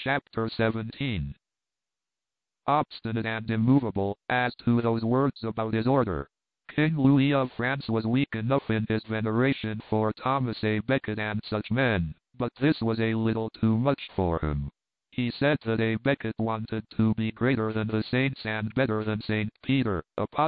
Chapter 17. Obstinate and immovable, as to those words about his order, King Louis of France was weak enough in his veneration for Thomas A. Becket and such men, but this was a little too much for him. He said that A. Becket wanted to be greater than the saints and better than St. Peter,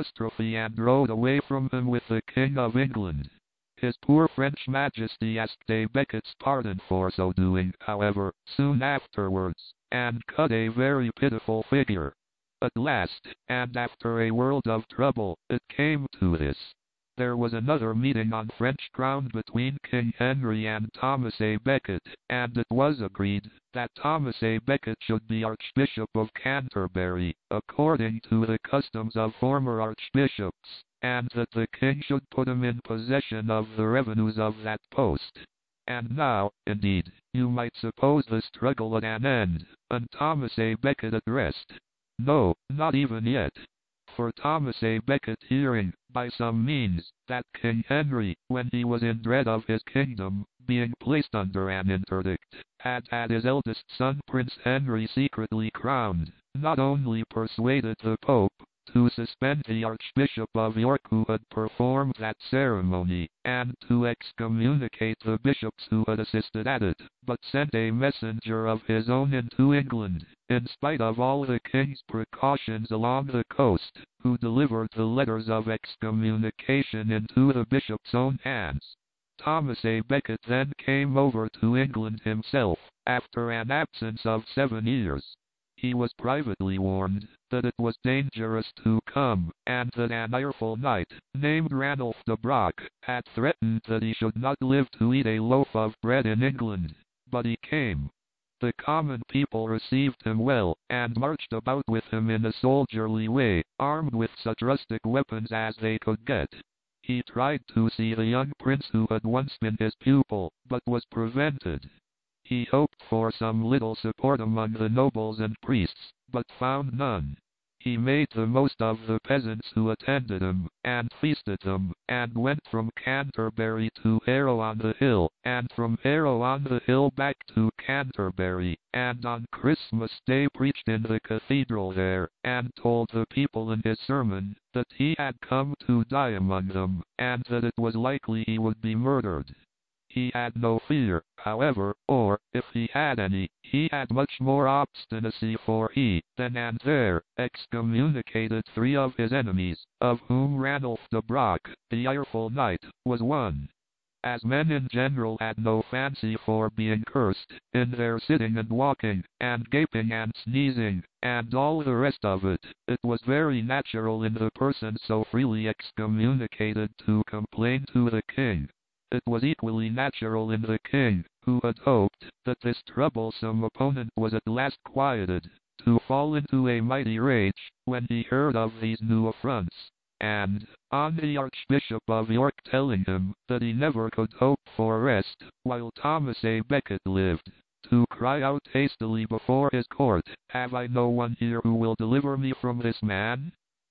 and rode away from him with the King of England. His poor French Majesty asked A. Becket's pardon for so doing, however, soon afterwards, and cut a very pitiful figure. At last, and after a world of trouble, it came to this. There was another meeting on French ground between King Henry and Thomas A. Becket, and it was agreed that Thomas A. Becket should be Archbishop of Canterbury, according to the customs of former archbishops, and that the king should put him in possession of the revenues of that post. And now, indeed, you might suppose the struggle at an end, and Thomas A. Becket at rest. No, not even yet. For Thomas A. Becket, hearing, by some means, that King Henry, when he was in dread of his kingdom, being placed under an interdict, had had his eldest son Prince Henry secretly crowned, not only persuaded the Pope to suspend the Archbishop of York who had performed that ceremony, and to excommunicate the bishops who had assisted at it, but sent a messenger of his own into England, in spite of all the king's precautions along the coast, who delivered the letters of excommunication into the bishop's own hands. Thomas A. Becket then came over to England himself, after an absence of 7 years. He was privately warned that it was dangerous to come, and that an ireful knight, named Ranulph de Broc, had threatened that he should not live to eat a loaf of bread in England. But he came. The common people received him well, and marched about with him in a soldierly way, armed with such rustic weapons as they could get. He tried to see the young prince who had once been his pupil, but was prevented. He hoped for some little support among the nobles and priests, but found none. He made the most of the peasants who attended him, and feasted them, and went from Canterbury to Harrow on the Hill, and from Harrow on the Hill back to Canterbury, and on Christmas Day preached in the cathedral there, and told the people in his sermon that he had come to die among them, and that it was likely he would be murdered. He had no fear, however, or, if he had any, he had much more obstinacy, for he, then and there, excommunicated 3 of his enemies, of whom Ranulph de Broc, the ireful knight, was one. As men in general had no fancy for being cursed, in their sitting and walking, and gaping and sneezing, and all the rest of it, it was very natural in the person so freely excommunicated to complain to the king. It was equally natural in the king, who had hoped that this troublesome opponent was at last quieted, to fall into a mighty rage when he heard of these new affronts, and, on the Archbishop of York telling him that he never could hope for rest while Thomas A. Becket lived, to cry out hastily before his court, "Have I no one here who will deliver me from this man?"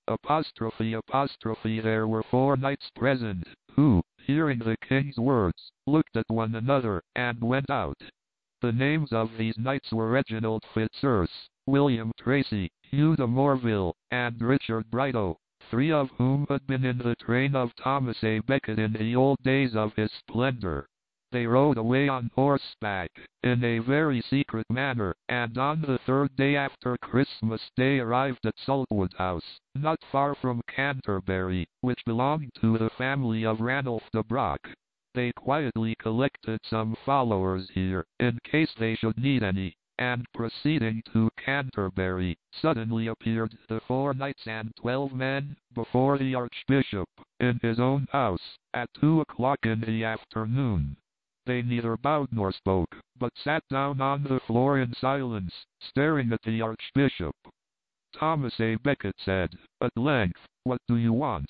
There were 4 knights present, who, hearing the king's words, looked at one another, and went out. The names of these knights were Reginald Fitzurse, William Tracy, Hugh de Morville, and Richard Brighto, 3 of whom had been in the train of Thomas A. Becket in the old days of his splendor. They rode away on horseback, in a very secret manner, and on the 3rd day after Christmas Day arrived at Saltwood House, not far from Canterbury, which belonged to the family of Ranulph de Broc. They quietly collected some followers here, in case they should need any, and proceeding to Canterbury, suddenly appeared the 4 knights and 12 men, before the Archbishop, in his own house, at 2 o'clock in the afternoon. They neither bowed nor spoke, but sat down on the floor in silence, staring at the Archbishop. Thomas A. Becket said, at length, "What do you want?"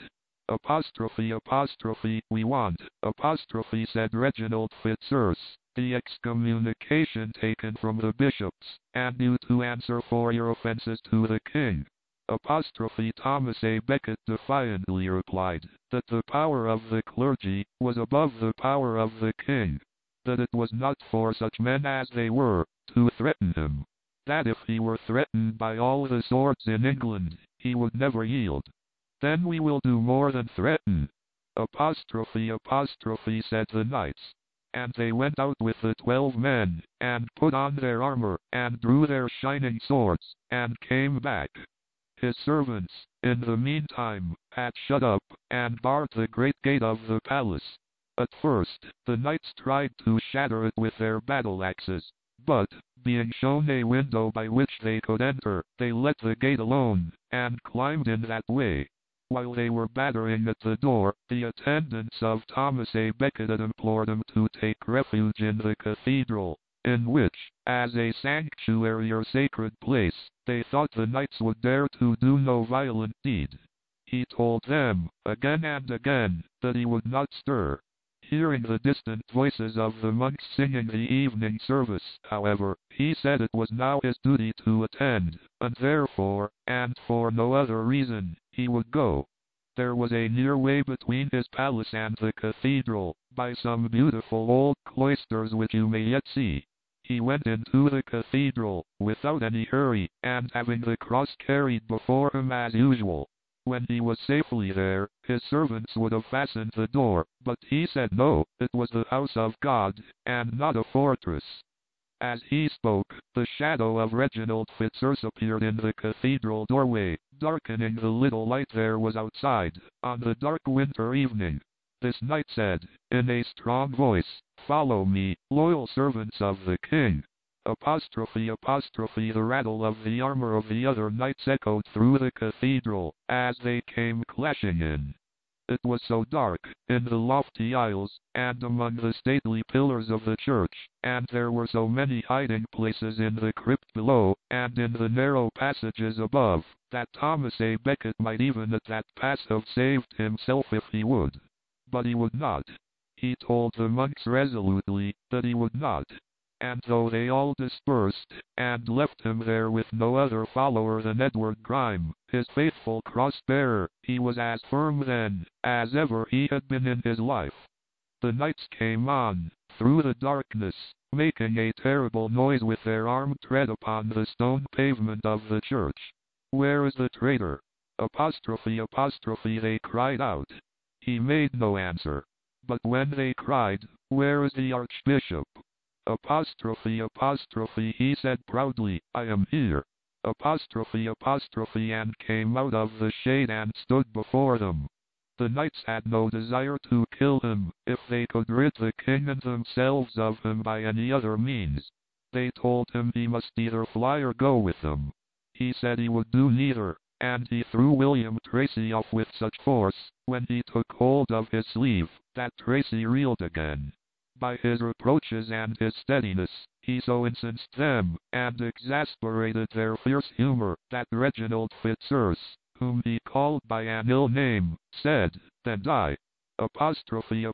"We want," said Reginald Fitzurse, "the excommunication taken from the bishops, and you to answer for your offences to the king." Thomas A. Becket defiantly replied that the power of the clergy was above the power of the king, that it was not for such men as they were to threaten him. that if he were threatened by all the swords in England, he would never yield. Then we will do more than threaten. Apostrophe, said the knights. And they went out with the 12 men, and put on their armor, and drew their shining swords, and came back. His servants, in the meantime, had shut up, and barred the great gate of the palace. At first, the knights tried to shatter it with their battle-axes, but, being shown a window by which they could enter, they let the gate alone, and climbed in that way. While they were battering at the door, the attendants of Thomas A. Becket had implored him to take refuge in the cathedral, in which, as a sanctuary or sacred place, they thought the knights would dare to do no violent deed. He told them, again and again, that he would not stir. Hearing the distant voices of the monks singing the evening service, however, he said it was now his duty to attend, and therefore, and for no other reason, he would go. There was a near way between his palace and the cathedral, by some beautiful old cloisters which you may yet see. He went into the cathedral, without any hurry, and having the cross carried before him as usual. When he was safely there, his servants would have fastened the door, but he said no, it was the house of God, and not a fortress. As he spoke, the shadow of Reginald Fitzurse appeared in the cathedral doorway, darkening the little light there was outside, on the dark winter evening. This knight said, in a strong voice, "Follow me, loyal servants of the king." Apostrophe, the rattle of the armor of the other knights echoed through the cathedral, as they came clashing in. It was so dark, in the lofty aisles, and among the stately pillars of the church, and there were so many hiding places in the crypt below, and in the narrow passages above, that Thomas A. Becket might even at that pass have saved himself if he would. But he would not. He told the monks resolutely that he would not. And though they all dispersed, and left him there with no other follower than Edward Grime, his faithful cross-bearer, he was as firm then, as ever he had been in his life. The knights came on, through the darkness, making a terrible noise with their armed tread upon the stone pavement of the church. "Where is the traitor?" Apostrophe, they cried out. He made no answer. But when they cried, "Where is the archbishop?" Apostrophe, he said proudly, "I am here." Apostrophe, and came out of the shade and stood before them. The knights had no desire to kill him, if they could rid the king and themselves of him by any other means. They told him he must either fly or go with them. He said he would do neither, and he threw William Tracy off with such force, when he took hold of his sleeve, that Tracy reeled again. By his reproaches and his steadiness, he so incensed them, and exasperated their fierce humor, that Reginald Fitzurse, whom he called by an ill name, said, "Then die!" Apostrophe,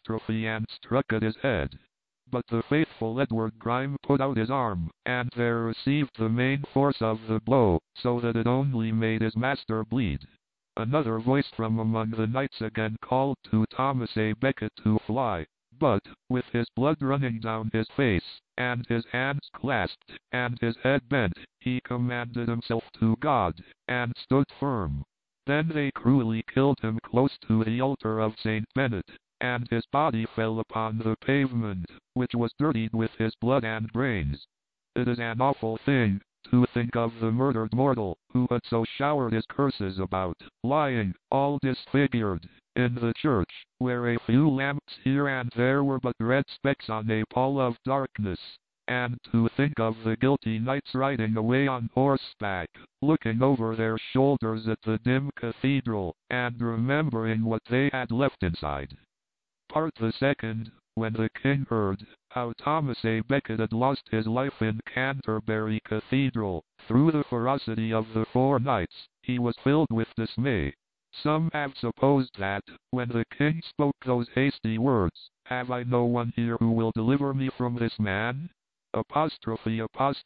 and struck at his head. But the faithful Edward Grime put out his arm, and there received the main force of the blow, so that it only made his master bleed. Another voice from among the knights again called to Thomas A. Becket to fly. But, with his blood running down his face, and his hands clasped, and his head bent, he commanded himself to God, and stood firm. Then they cruelly killed him close to the altar of St. Bennet, and his body fell upon the pavement, which was dirtied with his blood and brains. It is an awful thing, to think of the murdered mortal, who had so showered his curses about, lying, all disfigured, in the church, where a few lamps here and there were but red specks on a pall of darkness, and to think of the guilty knights riding away on horseback, looking over their shoulders at the dim cathedral, and remembering what they had left inside. Part the second. When the king heard how Thomas A. Becket had lost his life in Canterbury Cathedral, through the ferocity of the 4 knights, he was filled with dismay. Some have supposed that, when the king spoke those hasty words, "Have I no one here who will deliver me from this man?" Apostrophe,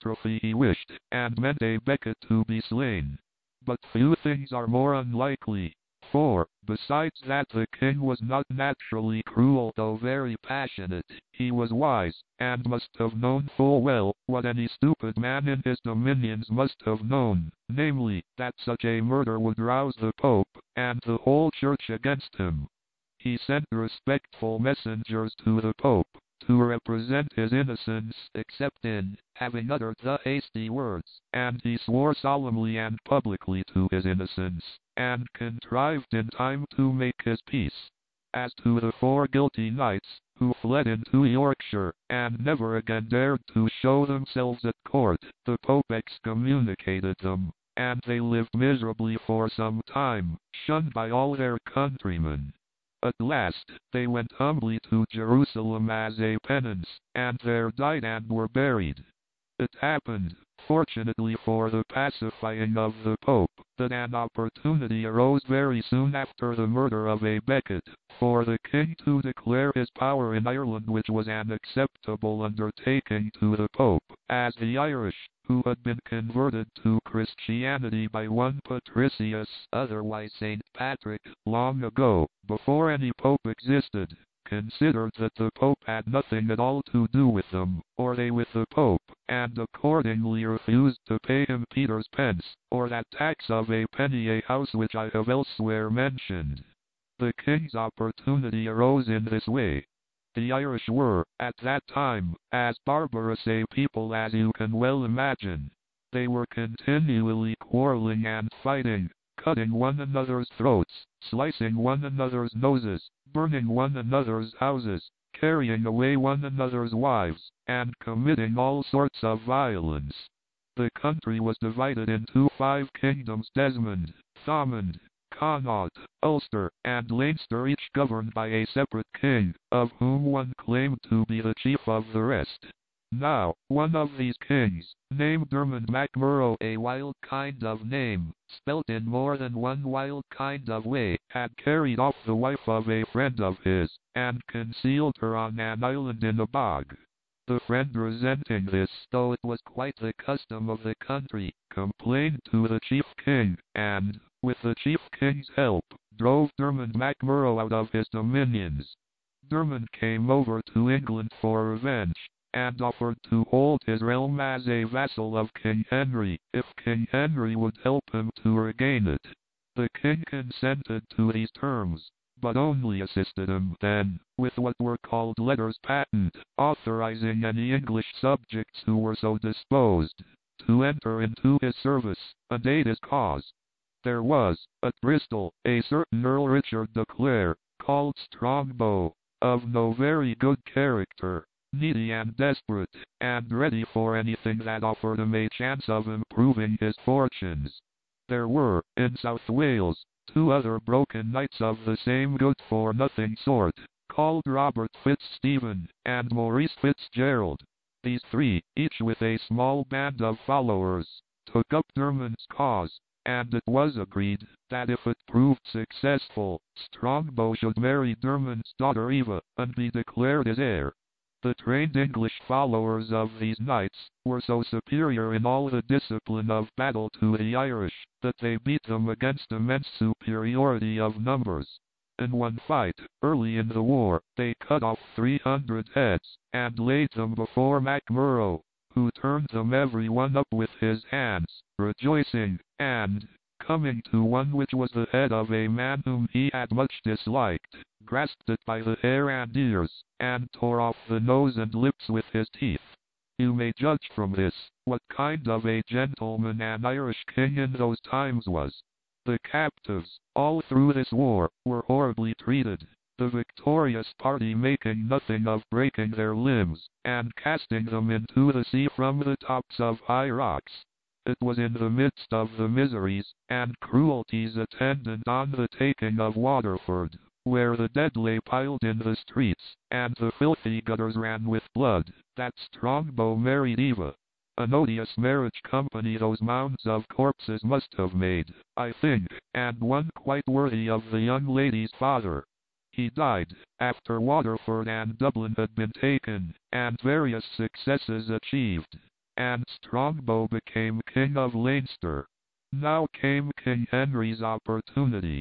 he wished, and meant A. Becket to be slain. But few things are more unlikely. For, besides that the king was not naturally cruel though very passionate, he was wise, and must have known full well, what any stupid man in his dominions must have known, namely, that such a murder would rouse the Pope, and the whole Church against him. He sent respectful messengers to the Pope, to represent his innocence, except in having uttered the hasty words, and he swore solemnly and publicly to his innocence, and contrived in time to make his peace. As to the 4 guilty knights, who fled into Yorkshire, and never again dared to show themselves at court, the Pope excommunicated them, and they lived miserably for some time, shunned by all their countrymen. At last, they went humbly to Jerusalem as a penance, and there died and were buried. It happened, fortunately for the pacifying of the Pope, that an opportunity arose very soon after the murder of a Becket, for the king to declare his power in Ireland, which was an acceptable undertaking to the Pope, as the Irish, who had been converted to Christianity by one Patricius, otherwise St. Patrick, long ago, before any Pope existed, considered that the Pope had nothing at all to do with them, or they with the Pope, and accordingly refused to pay him Peter's pence, or that tax of a penny a house which I have elsewhere mentioned. The king's opportunity arose in this way. The Irish were, at that time, as barbarous a people as you can well imagine. They were continually quarreling and fighting, cutting one another's throats, slicing one another's noses, burning one another's houses, carrying away one another's wives, and committing all sorts of violence. The country was divided into 5 kingdoms: Desmond, Thomond, Connaught, Ulster, and Leinster, each governed by a separate king, of whom one claimed to be the chief of the rest. Now, one of these kings, named Dermot MacMurrough, a wild kind of name, spelt in more than one wild kind of way, had carried off the wife of a friend of his, and concealed her on an island in a bog. The friend, resenting this, though it was quite the custom of the country, complained to the chief king, and, with the chief king's help, drove Dermot MacMurrough out of his dominions. Dermot came over to England for revenge, and offered to hold his realm as a vassal of King Henry, if King Henry would help him to regain it. The king consented to these terms, but only assisted him then, with what were called letters patent, authorizing any English subjects who were so disposed, to enter into his service, and aid his cause. There was, at Bristol, a certain Earl Richard de Clare, called Strongbow, of no very good character, needy and desperate, and ready for anything that offered him a chance of improving his fortunes. There were, in South Wales, 2 other broken knights of the same good-for-nothing sort, called Robert Fitzstephen, and Maurice Fitzgerald. These 3, each with a small band of followers, took up Dermot's cause, and it was agreed that if it proved successful, Strongbow should marry Dermot's daughter Eva, and be declared his heir. The trained English followers of these knights were so superior in all the discipline of battle to the Irish, that they beat them against immense superiority of numbers. In one fight, early in the war, they cut off 300 heads, and laid them before MacMurrough, who turned them every one up with his hands, rejoicing, and, coming to one which was the head of a man whom he had much disliked, grasped it by the hair and ears, and tore off the nose and lips with his teeth. You may judge from this, what kind of a gentleman an Irish king in those times was. The captives, all through this war, were horribly treated, the victorious party making nothing of breaking their limbs, and casting them into the sea from the tops of high rocks. It was in the midst of the miseries and cruelties attendant on the taking of Waterford, where the dead lay piled in the streets, and the filthy gutters ran with blood, that Strongbow married Eva. An odious marriage company those mounds of corpses must have made, I think, and one quite worthy of the young lady's father. He died, after Waterford and Dublin had been taken, and various successes achieved, and Strongbow became King of Leinster. Now came King Henry's opportunity.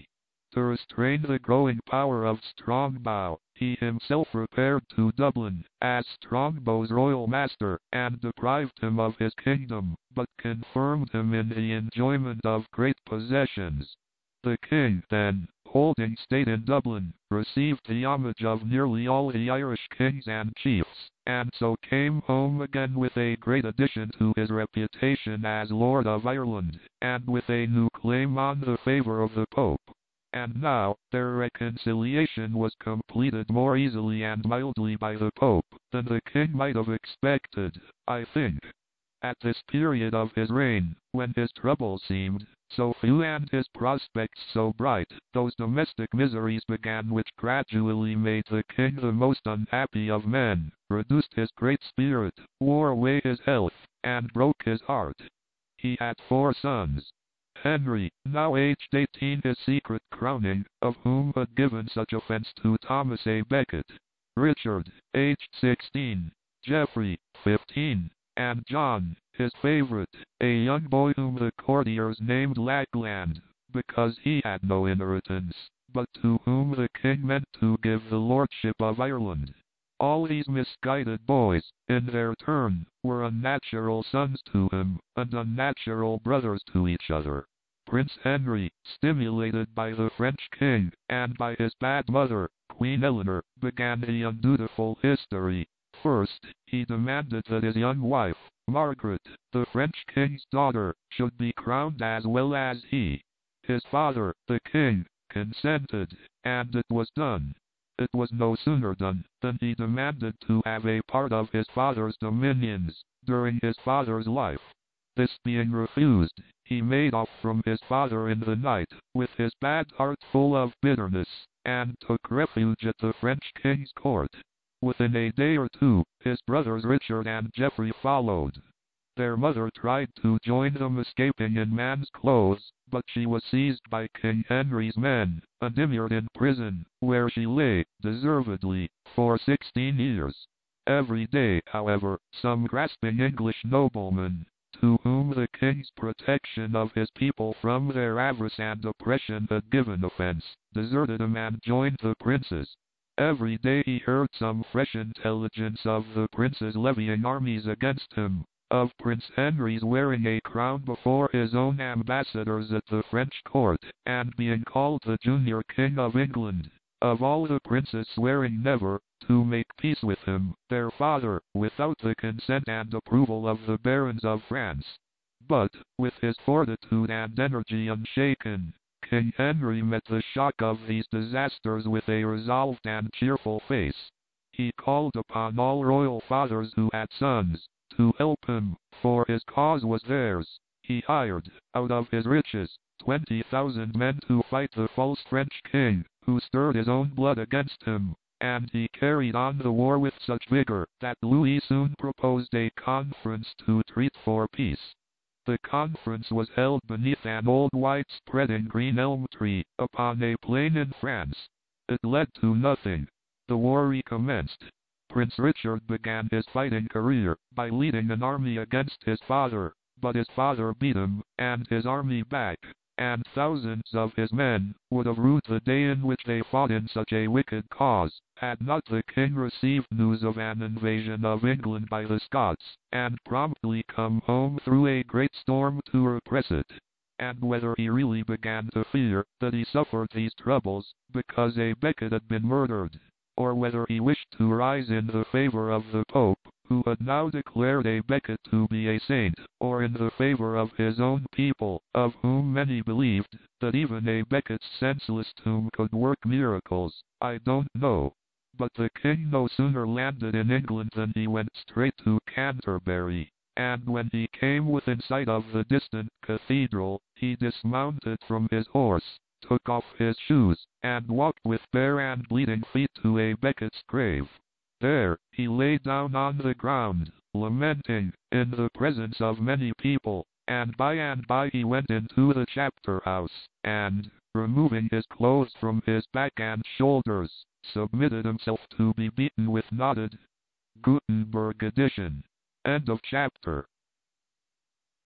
To restrain the growing power of Strongbow, he himself repaired to Dublin as Strongbow's royal master, and deprived him of his kingdom, but confirmed him in the enjoyment of great possessions. The king, then, holding state in Dublin, received the homage of nearly all the Irish kings and chiefs, and so came home again with a great addition to his reputation as Lord of Ireland, and with a new claim on the favour of the Pope. And now, their reconciliation was completed more easily and mildly by the Pope than the king might have expected, I think. At this period of his reign, when his troubles seemed so few and his prospects so bright, those domestic miseries began which gradually made the king the most unhappy of men, reduced his great spirit, wore away his health, and broke his heart. He had 4 sons. Henry, now aged 18, his secret crowning, of whom had given such offence to Thomas A. Becket. Richard, aged 16. Geoffrey, 15. And John, his favourite, a young boy whom the courtiers named Lackland, because he had no inheritance, but to whom the king meant to give the lordship of Ireland. All these misguided boys, in their turn, were unnatural sons to him, and unnatural brothers to each other. Prince Henry, stimulated by the French king, and by his bad mother, Queen Eleanor, began the undutiful history. First, he demanded that his young wife, Margaret, the French king's daughter, should be crowned as well as he. His father, the king, consented, and it was done. It was no sooner done than he demanded to have a part of his father's dominions during his father's life. This being refused, he made off from his father in the night, with his bad heart full of bitterness, and took refuge at the French king's court. Within a day or two, his brothers Richard and Geoffrey followed. Their mother tried to join them, escaping in man's clothes, but she was seized by King Henry's men, and immured in prison, where she lay, deservedly, for 16 years. Every day, however, some grasping English nobleman, to whom the king's protection of his people from their avarice and oppression had given offence, deserted him and joined the princes. Every day he heard some fresh intelligence of the princes levying armies against him, of Prince Henry's wearing a crown before his own ambassadors at the French court, and being called the junior king of England, of all the princes swearing never to make peace with him, their father, without the consent and approval of the barons of France. But, with his fortitude and energy unshaken, King Henry met the shock of these disasters with a resolved and cheerful face. He called upon all royal fathers who had sons to help him, for his cause was theirs. He hired, out of his riches, 20,000 men to fight the false French king, who stirred his own blood against him, and he carried on the war with such vigor that Louis soon proposed a conference to treat for peace. The conference was held beneath an old wide-spreading green elm tree, upon a plain in France. It led to nothing. The war recommenced. Prince Richard began his fighting career by leading an army against his father, but his father beat him and his army back, and thousands of his men would have rued the day in which they fought in such a wicked cause, had not the king received news of an invasion of England by the Scots, and promptly come home through a great storm to repress it. And whether he really began to fear that he suffered these troubles because a Becket had been murdered, or whether he wished to rise in the favor of the Pope, who had now declared a Becket to be a saint, or in the favor of his own people, of whom many believed that even a Becket's senseless tomb could work miracles, I don't know. But the king no sooner landed in England than he went straight to Canterbury, and when he came within sight of the distant cathedral, he dismounted from his horse, took off his shoes, and walked with bare and bleeding feet to a Becket's grave. There, he lay down on the ground, lamenting, in the presence of many people, and by he went into the chapter house, and, removing his clothes from his back and shoulders, submitted himself to be beaten with knotted. Gutenberg edition. End of chapter.